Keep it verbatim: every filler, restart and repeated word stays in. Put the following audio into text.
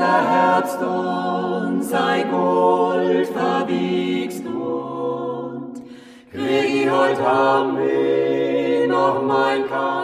der Herbst und sei Gold verwichst und krieg ich heut Abend noch mein Kaffee.